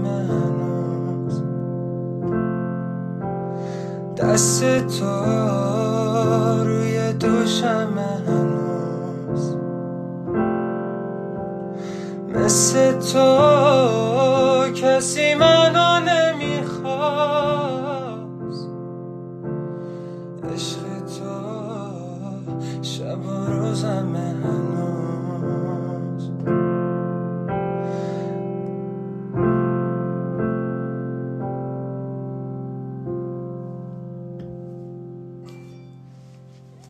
هنوز دست تو روی دوشم هنوز مثل تو کسی منو نمیخواد